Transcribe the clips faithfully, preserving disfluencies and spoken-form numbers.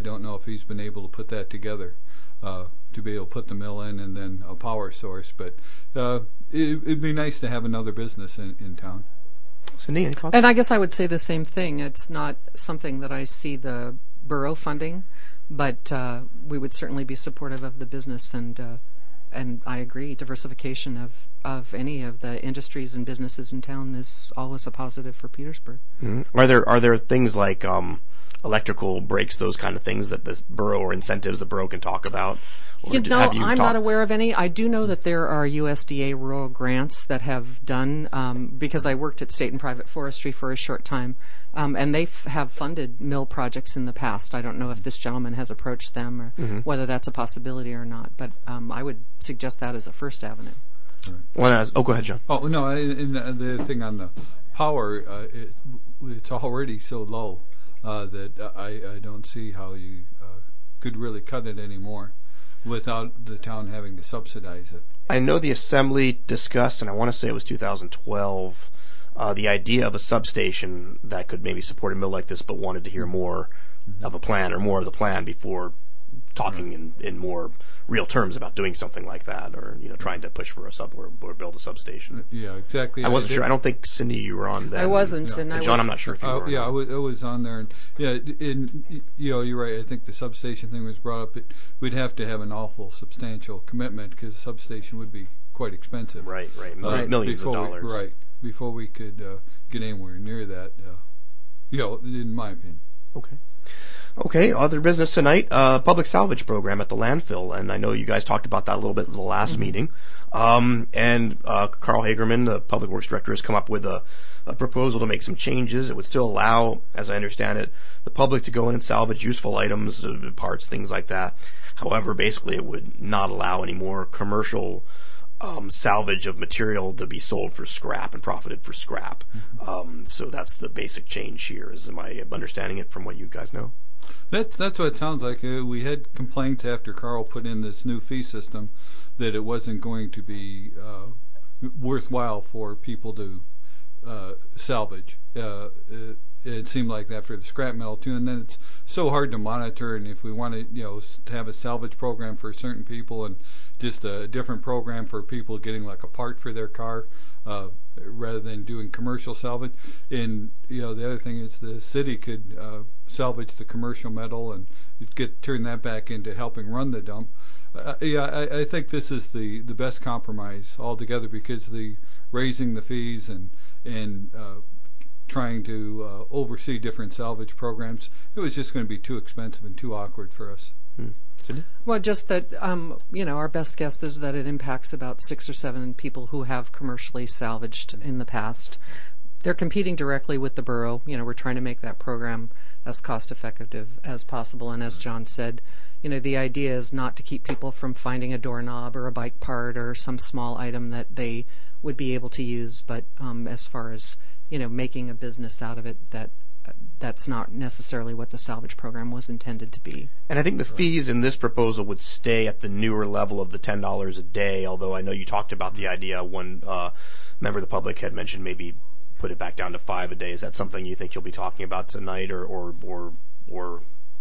don't know if he's been able to put that together uh, to be able to put the mill in and then a power source. But uh, it, it'd be nice to have another business in, in town. Cindy, any comments? And I guess I would say the same thing. It's not something that I see the borough funding, but uh, we would certainly be supportive of the business, and uh, and I agree, diversification of, of any of the industries and businesses in town is always a positive for Petersburg. Mm-hmm. Are there are there things like um, electrical breaks, those kind of things that the borough, or incentives the borough can talk about? Or You know, you I'm talk- not aware of any. I do know that there are U S D A rural grants that have done, um, because I worked at State and Private Forestry for a short time, um, and they f- have funded mill projects in the past. I don't know if this gentleman has approached them or Mm-hmm. whether that's a possibility or not, but um, I would suggest that as a first avenue. One as, oh, go ahead, John. Oh, no, I- and uh, the thing on the power, uh, it, it's already so low uh, that I, I don't see how you uh, could really cut it anymore without the town having to subsidize it. I know the assembly discussed, and I want to say it was two thousand twelve, uh, the idea of a substation that could maybe support a mill like this, but wanted to hear more mm-hmm. of a plan or more of the plan before talking in, in more real terms about doing something like that, or you know, trying to push for a sub or, or build a substation. Yeah, exactly. I wasn't I sure. I don't think Cindy, you were on that. I wasn't, yeah. and I John, was, I'm not sure if you Uh, were. yeah, I was, I was on there, and yeah, and you know, you're right. I think the substation thing was brought up. It, we'd have to have an awful substantial commitment because the substation would be quite expensive. Right, right, Mil- Uh, millions of before we- dollars. right, before we could uh, get anywhere near that. Uh, you know, in my opinion. Okay. Okay, other business tonight, uh, public salvage program at the landfill, and I know you guys talked about that a little bit in the last mm-hmm. meeting. Um, and uh, Carl Hagerman, the public works director, has come up with a, a proposal to make some changes. It would still allow, as I understand it, the public to go in and salvage useful items, uh, parts, things like that. However, basically it would not allow any more commercial um, salvage of material to be sold for scrap and profited for scrap. Mm-hmm. Um, so that's the basic change here. Is am I understanding it from what you guys know? That's that's what it sounds like. Uh, we had complaints after Carl put in this new fee system that it wasn't going to be uh, worthwhile for people to uh, salvage. Uh, it, it seemed like that for the scrap metal too, and then it's so hard to monitor. And if we want to, you know, to have a salvage program for certain people and just a different program for people getting like a part for their car, uh, rather than doing commercial salvage. And you know, the other thing is the city could uh, salvage the commercial metal and get turn that back into helping run the dump. Uh, yeah, I, I think this is the, the best compromise altogether, because the raising the fees and and uh, trying to uh, oversee different salvage programs, it was just going to be too expensive and too awkward for us. Hmm. Well, just that, um, you know, our best guess is that it impacts about six or seven people who have commercially salvaged in the past. They're competing directly with the borough. You know, we're trying to make that program as cost effective as possible. And as John said, you know, the idea is not to keep people from finding a doorknob or a bike part or some small item that they would be able to use. But um, as far as, you know, making a business out of it, that uh, that's not necessarily what the salvage program was intended to be. And I think the fees in this proposal would stay at the newer level of the ten dollars a day, although I know you talked about the idea one uh, member of the public had mentioned maybe put it back down to five a day. Is that something you think you'll be talking about tonight, or or or, or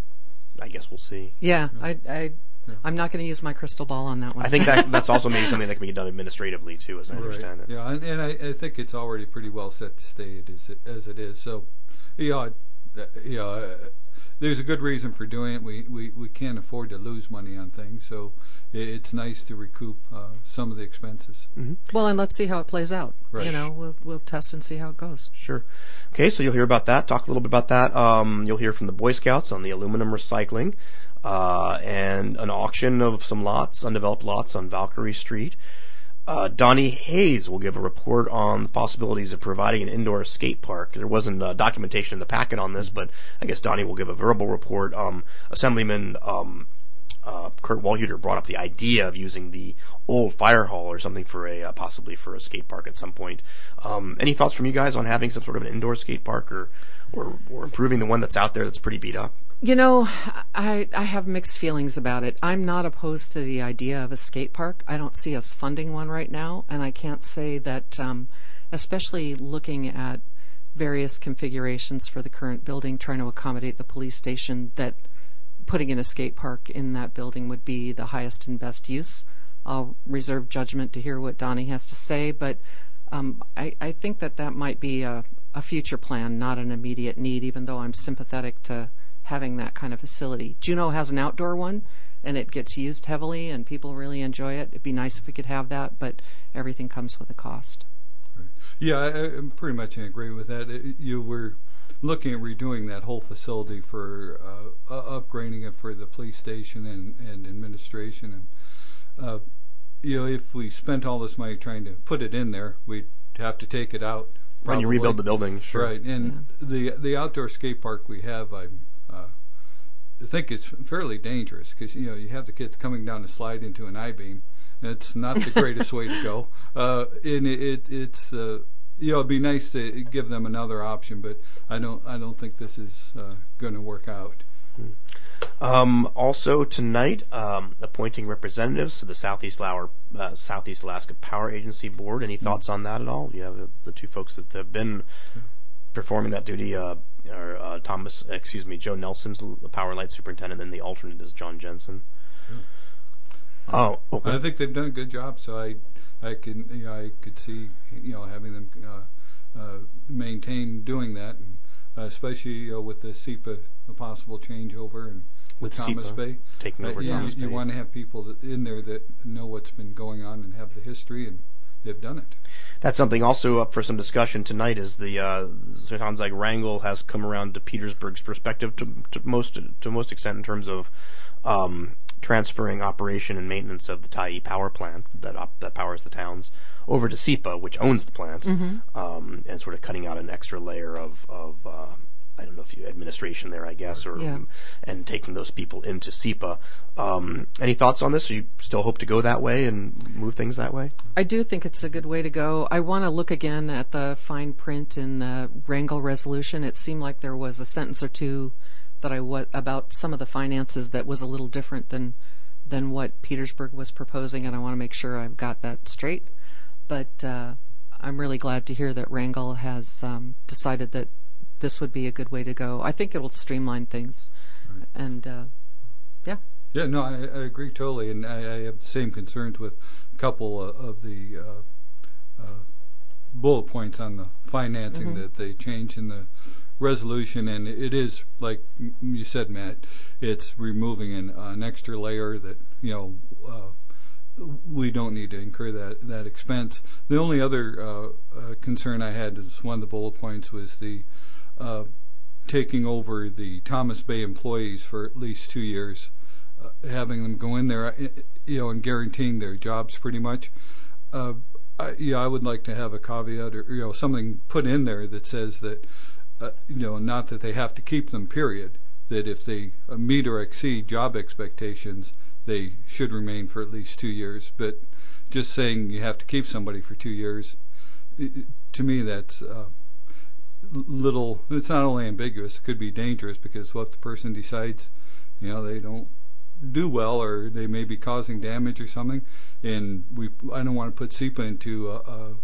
I guess we'll see? Yeah, I, I, I'm not going to use my crystal ball on that one. I think that that's also maybe something that can be done administratively too, as I Right. understand it. Yeah, and, and I, I think it's already pretty well set to stay it as it, as it is. So, yeah, uh, yeah, uh, there's a good reason for doing it. We, we we can't afford to lose money on things, so it, it's nice to recoup uh, some of the expenses. Mm-hmm. Well, and let's see how it plays out. Right. You know, we'll we'll test and see how it goes. Sure. Okay, so you'll hear about that. Talk a little bit about that. Um, you'll hear from the Boy Scouts on the aluminum recycling, uh, and an auction of some lots, undeveloped lots on Valkyrie Street. Uh, Donnie Hayes will give a report on the possibilities of providing an indoor skate park. There wasn't uh, documentation in the packet on this, but I guess Donnie will give a verbal report. Um, Assemblyman um, uh, Kurt Walhuter brought up the idea of using the old fire hall or something for a uh, possibly for a skate park at some point. Um, any thoughts from you guys on having some sort of an indoor skate park, or, or or improving the one that's out there that's pretty beat up? You know, I I have mixed feelings about it. I'm not opposed to the idea of a skate park. I don't see us funding one right now, and I can't say that, um, especially looking at various configurations for the current building, trying to accommodate the police station, that putting in a skate park in that building would be the highest and best use. I'll reserve judgment to hear what Donnie has to say, but um, I, I think that that might be a, a future plan, not an immediate need, even though I'm sympathetic to having that kind of facility. Juneau has an outdoor one, and it gets used heavily, and people really enjoy it. It'd be nice if we could have that, but everything comes with a cost. Right. Yeah, I, I'm pretty much in agreement with that. It, you were looking at redoing that whole facility for uh, uh, upgrading it for the police station and, and administration. And, uh, you know, if we spent all this money trying to put it in there, we'd have to take it out. When you rebuild the building, sure. Right, and yeah. the the outdoor skate park we have, I uh, think it's fairly dangerous because, you know, you have the kids coming down the slide into an I-beam. It's not the greatest way to go. Uh, and it, it it's uh, you know, it'd be nice to give them another option, but I don't I don't think this is uh, going to work out. Um, also tonight, um, appointing representatives to the Southeast, Lauer, uh, Southeast Alaska Power Agency Board. Any thoughts on that at all? You have uh, the two folks that have been performing that duty. Uh, are uh, Thomas, excuse me, Joe Nelson's the Power and Light Superintendent, and then the alternate is John Jensen. Yeah. Oh, okay. I think they've done a good job. So I, I can, you know, I could see, you know, having them uh, uh, maintain doing that, and uh, especially you know, with the SEPA, a possible changeover, and with, with Thomas SEPA Bay taking over uh, Thomas you, Bay. You want to have people that, in there that know what's been going on and have the history, and they've done it. That's something also up for some discussion tonight. Is the uh, sounds like Wrangell has come around to Petersburg's perspective to, to most to most extent in terms of um, transferring operation and maintenance of the Tyee power plant that op- that powers the towns over to SEPA, which owns the plant, mm-hmm. um, and sort of cutting out an extra layer of of uh, I don't know if you administration there, I guess, or yeah. and taking those people into SEPA. Um, any thoughts on this? Do you still hope to go that way and move things that way? I do think it's a good way to go. I want to look again at the fine print in the Wrangell resolution. It seemed like there was a sentence or two that I wa- about some of the finances that was a little different than than what Petersburg was proposing, and I want to make sure I've got that straight. But uh, I'm really glad to hear that Wrangell has um, decided that this would be a good way to go. I think it'll streamline things, right. and uh, yeah. Yeah, no, I, I agree totally, and I, I have the same concerns with a couple uh, of the uh, uh, bullet points on the financing mm-hmm. that they changed in the resolution, and it is, like you said, Matt, it's removing an, an extra layer that, you know, uh, we don't need to incur that, that expense. The only other uh, uh, concern I had is one of the bullet points was the uh, taking over the Thomas Bay employees for at least two years, uh, having them go in there, you know, and guaranteeing their jobs pretty much. Uh, I, yeah, I would like to have a caveat or, you know, something put in there that says that, uh, you know, not that they have to keep them, period, that if they uh, meet or exceed job expectations, they should remain for at least two years. But just saying you have to keep somebody for two years, it, to me, that's uh, little. It's not only ambiguous; it could be dangerous, because what if the person decides, you know, they don't do well, or they may be causing damage or something, and we. I don't want to put SEPA into a, a,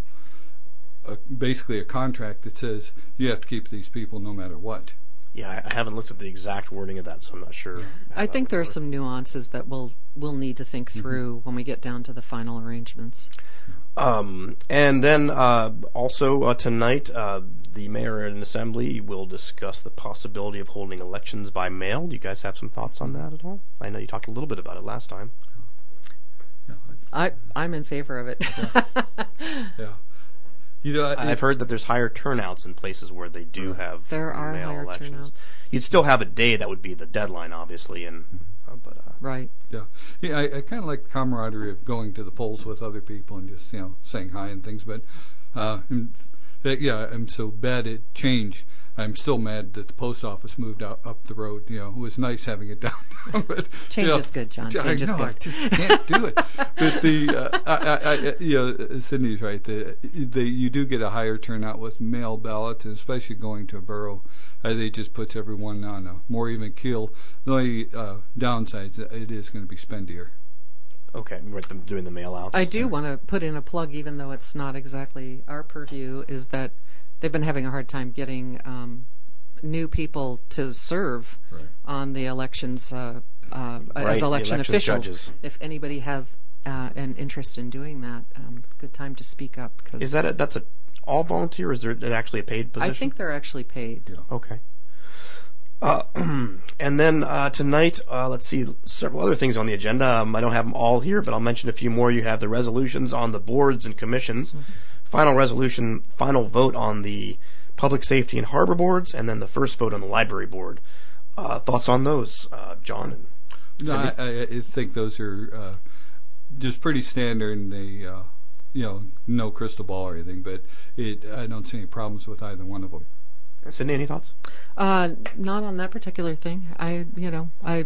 a basically a contract that says you have to keep these people no matter what. Yeah, I haven't looked at the exact wording of that, so I'm not sure. I think there are some nuances that we'll we'll need to think through mm-hmm. when we get down to the final arrangements. Um, and then uh, also uh, tonight, uh, the mayor and assembly will discuss the possibility of holding elections by mail. Do you guys have some thoughts on that at all? I know you talked a little bit about it last time. Yeah, I I'm in favor of it. Yeah. yeah. You know, I, I've heard that there's higher turnouts in places where they do have there are mail higher elections. Turnouts. You'd still have a day that would be the deadline, obviously, and uh, but uh, right. Yeah, yeah. I, I kind of like the camaraderie of going to the polls with other people and just, you know, saying hi and things. But uh, in fact, yeah, I'm so bad at change. I'm still mad that the post office moved out up the road. You know, it was nice having it downtown. But change you know, is good, John. Change I is know, good. I just can't do it. But the, uh, I, I, I, you know, Sydney's right. The, the, you do get a higher turnout with mail ballots, and especially going to a borough. I think it just puts everyone on a more even keel. The only uh, downside is it is going to be spendier. Okay, we're doing the mail outs. I do want to put in a plug, even though it's not exactly our purview, is that they've been having a hard time getting um, new people to serve Right. on the elections uh, uh, Right, as the election election officials. judges. If anybody has uh, an interest in doing that, um, good time to speak up. Cause Is that a, that's a all volunteer? Or is there actually a paid position? I think they're actually paid. Yeah. Okay. Uh, and then uh, tonight, uh, let's see, several other things on the agenda. Um, I don't have them all here, but I'll mention a few more. You have the resolutions on the boards and commissions, mm-hmm. final resolution, final vote on the public safety and harbor boards, and then the first vote on the library board. Uh, thoughts on those, uh, John and No, Cindy? I, I think those are uh, just pretty standard, and they, uh, you know, no crystal ball or anything, but it, I don't see any problems with either one of them. Cindy, any thoughts? Uh, not on that particular thing. I, you know, I,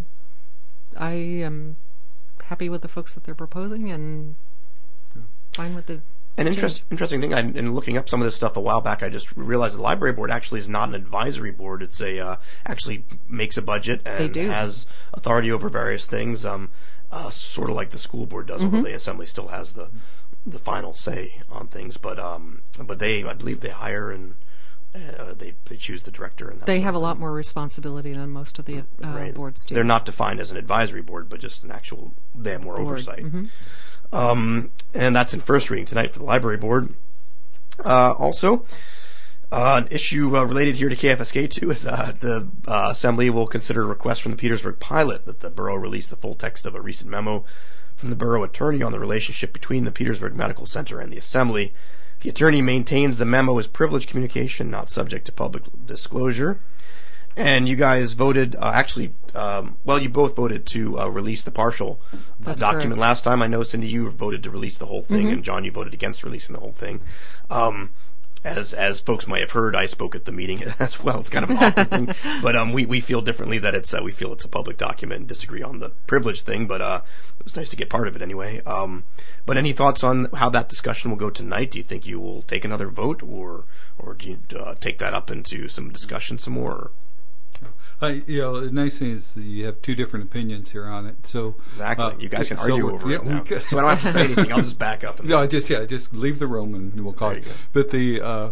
I am happy with the folks that they're proposing, and Yeah. fine with the. An interest, change. interesting thing, I, in looking up some of this stuff a while back, I just realized the library board actually is not an advisory board. It's a uh, actually makes a budget They and do. has authority over various things, um, uh, sort of like the school board does, Mm-hmm. although the assembly still has the the final say on things. But um, but they, I believe, they hire and uh, they they choose the director, and that They sort have a of lot thing. more responsibility than most of the uh, Right. boards do. They're not defined as an advisory board, but just an actual. They have more Board. oversight. Mhm. Um, and that's in first reading tonight for the library board. Uh, also, uh, an issue uh, related here to K F S K two is uh, the uh, Assembly will consider a request from the Petersburg Pilot that the borough release the full text of a recent memo from the borough attorney on the relationship between the Petersburg Medical Center and the Assembly. The attorney maintains the memo is privileged communication, not subject to public disclosure. And you guys voted, uh, actually, um, well, you both voted to uh, release the partial uh, That's document correct. last time. I know, Cindy, you voted to release the whole thing, Mm-hmm. and John, you voted against releasing the whole thing. Um, as as folks might have heard, I spoke at the meeting as well. It's kind of an awkward thing, but um, we we feel differently that it's uh, we feel it's a public document and disagree on the privilege thing. But uh, it was nice to get part of it anyway. Um, but any thoughts on how that discussion will go tonight? Do you think you will take another vote, or or do you uh, take that up into some discussion some more? Or? I, you know, the nice thing is that you have two different opinions here on it. So Exactly. uh, you guys can so argue we're- over yeah, it we now. could- So I don't have to say anything. I'll just back up. And No, I just yeah, just leave the room and we'll call There it. you go. But the uh,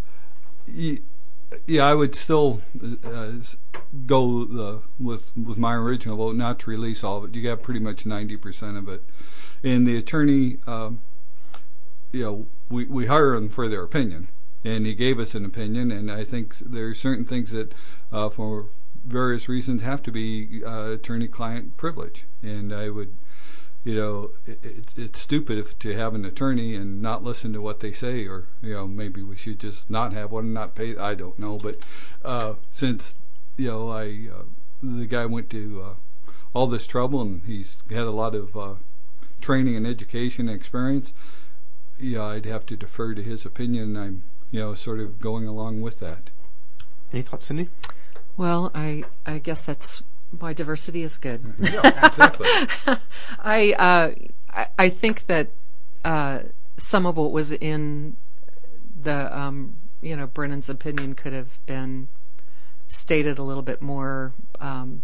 y- yeah, I would still uh, s- go the, with with my original vote, not to release all of it. You got pretty much ninety percent of it, and the attorney, um, you know, we we hire him for their opinion, and he gave us an opinion, and I think there are certain things that uh, for various reasons have to be uh, attorney-client privilege, and I would. You know, it, it, it's stupid if, to have an attorney and not listen to what they say, or you know, maybe we should just not have one and not pay. I don't know, but uh, since you know, I uh, the guy went to uh, all this trouble and he's had a lot of uh, training and education and experience. Yeah, I'd have to defer to his opinion. I'm you know sort of going along with that. Any thoughts, Cindy? Well, I I guess that's why diversity is good. Yeah, exactly. I, uh, I I think that uh, some of what was in the um, you know Brennan's opinion could have been stated a little bit more um,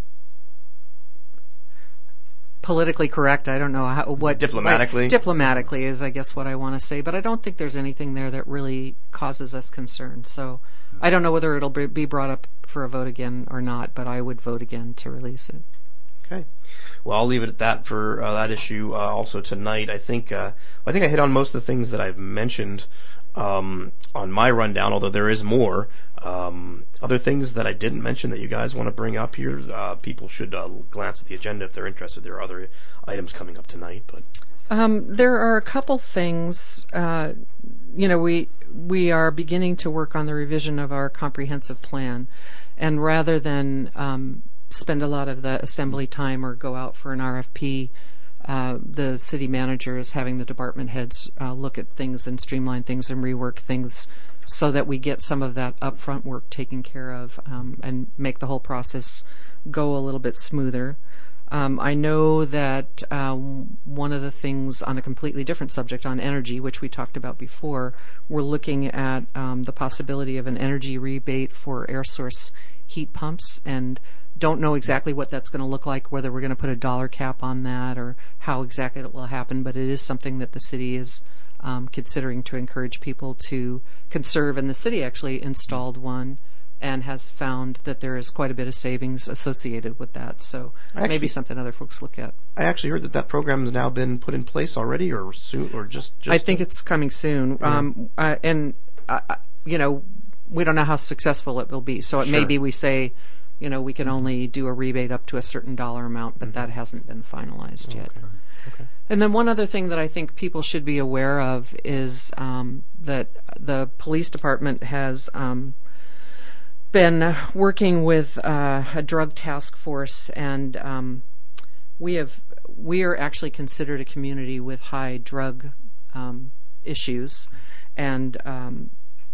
politically correct. I don't know how what Diplomatically? like, diplomatically is I guess what I want to say, but I don't think there's anything there that really causes us concern. So I don't know whether it'll be brought up for a vote again or not, but I would vote again to release it. Okay. Well, I'll leave it at that for uh, that issue. Uh, also tonight, I think uh, I think I hit on most of the things that I've mentioned um, on my rundown. Although there is more. Um, other things that I didn't mention that you guys want to bring up here. Uh, people should uh, glance at the agenda if they're interested. There are other items coming up tonight, but Um, there are a couple things. Uh, you know, we we are beginning to work on the revision of our comprehensive plan, and rather than um, spend a lot of the assembly time or go out for an R F P, uh, the city manager is having the department heads uh, look at things and streamline things and rework things so that we get some of that upfront work taken care of um, and make the whole process go a little bit smoother. Um, I know that uh, one of the things on a completely different subject, on energy, which we talked about before, we're looking at um, the possibility of an energy rebate for air source heat pumps, and don't know exactly what that's going to look like, whether we're going to put a dollar cap on that or how exactly it will happen, but it is something that the city is um, considering to encourage people to conserve, and the city actually installed one and has found that there is quite a bit of savings associated with that. So Actually, maybe something other folks look at. I actually heard that that program has now been put in place already, or soon, or just. just I think uh, it's coming soon, yeah. um, uh, and uh, you know, we don't know how successful it will be. So it sure. may be we say, you know, we can only do a rebate up to a certain dollar amount, but mm-hmm. that hasn't been finalized okay. yet. Okay. And then one other thing that I think people should be aware of is um, that the police department has um, been working with uh, a drug task force, and um, we have we are actually considered a community with high drug um, issues, and um,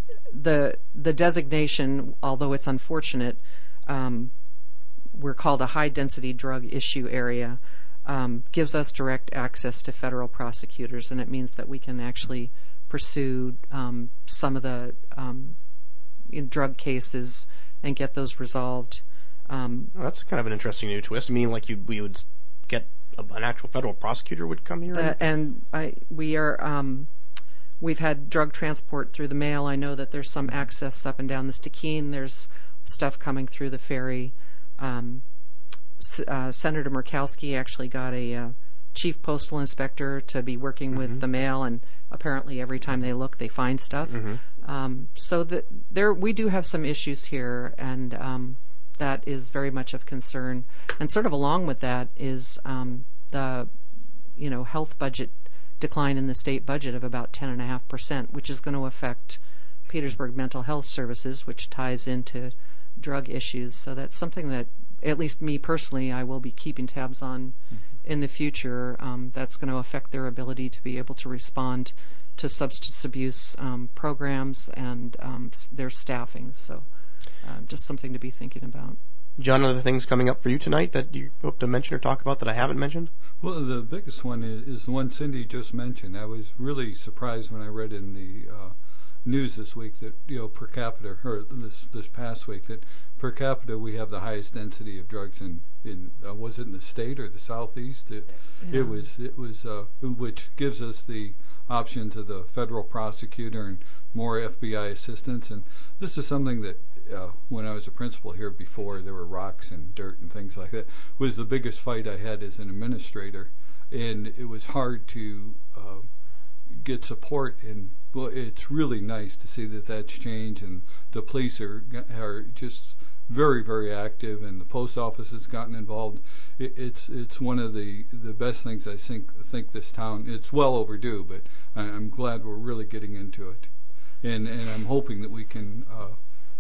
the the designation, although it's unfortunate, um, we're called a high density drug issue area. Um, gives us direct access to federal prosecutors, and it means that we can actually pursue um, some of the um, in drug cases and get those resolved. Um, well, that's kind of an interesting new twist. I mean, like you, we would get a, an actual federal prosecutor would come here, that, and I, we are. Um, we've had drug transport through the mail. I know that there's some access up and down the Stikine. There's stuff coming through the ferry. Um, Uh, Senator Murkowski actually got a uh, chief postal inspector to be working mm-hmm. with the mail, and apparently every time they look, they find stuff. Mm-hmm. Um, so that there, we do have some issues here, and um, that is very much of concern. And sort of along with that is um, the, you know, health budget decline in the state budget of about ten and a half percent, which is going to affect Petersburg Mental Health Services, which ties into drug issues. So that's something that, at least me personally, I will be keeping tabs on in the future. Um, that's going to affect their ability to be able to respond to substance abuse um, programs and um, s- their staffing. So uh, just something to be thinking about. John, other things coming up for you tonight that you hope to mention or talk about that I haven't mentioned? Well, the biggest one is, is the one Cindy just mentioned. I was really surprised when I read in the uh, news this week that, you know, per capita, or this this past week, that per capita we have the highest density of drugs in in uh, was it in the state or the southeast? It, yeah. it was it was uh, which gives us the options of the federal prosecutor and more F B I assistance. And this is something that uh, when I was a principal here before, there were rocks and dirt and things like that. Was the biggest fight I had as an administrator, and it was hard to uh, get support. And well, it's really nice to see that that's changed, and the police are are just very, very active, and the post office has gotten involved. It, it's it's one of the, the best things I think think this town. It's well overdue, but I, I'm glad we're really getting into it, and and I'm hoping that we can uh,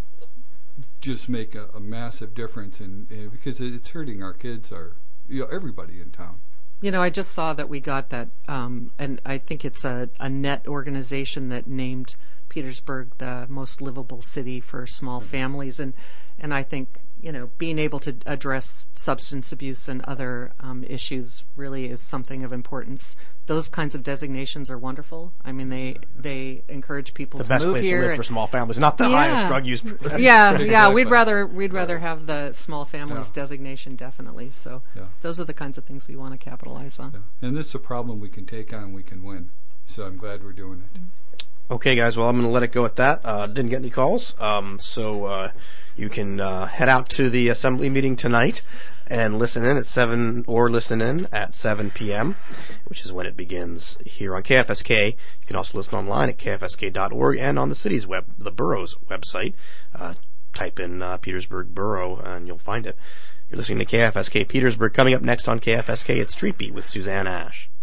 just make a, a massive difference, in, in because it's hurting our kids, our you know everybody in town. You know, I just saw that we got that, um, and I think it's a, a net organization that named Petersburg the most livable city for small families, and and I think, you know, being able to address substance abuse and other um, issues really is something of importance. Those kinds of designations are wonderful. I mean, they they encourage people the to best move place here. to live for small families, not the yeah. highest drug use. yeah, yeah. Exactly. We'd rather we'd rather have the small families Yeah. designation, definitely. So Yeah. those are the kinds of things we want to capitalize on. Yeah. And this is a problem we can take on, we can win. So I'm glad we're doing it. Okay, guys. Well, I'm going to let it go at that. Uh, didn't get any calls, um, so uh, you can uh, head out to the assembly meeting tonight and listen in at seven, or listen in at seven p.m., which is when it begins here on K F S K. You can also listen online at K F S K dot org and on the city's web, the borough's website. Uh, type in uh, Petersburg Borough and you'll find it. You're listening to K F S K Petersburg. Coming up next on K F S K, it's Street Beat with Suzanne Ash.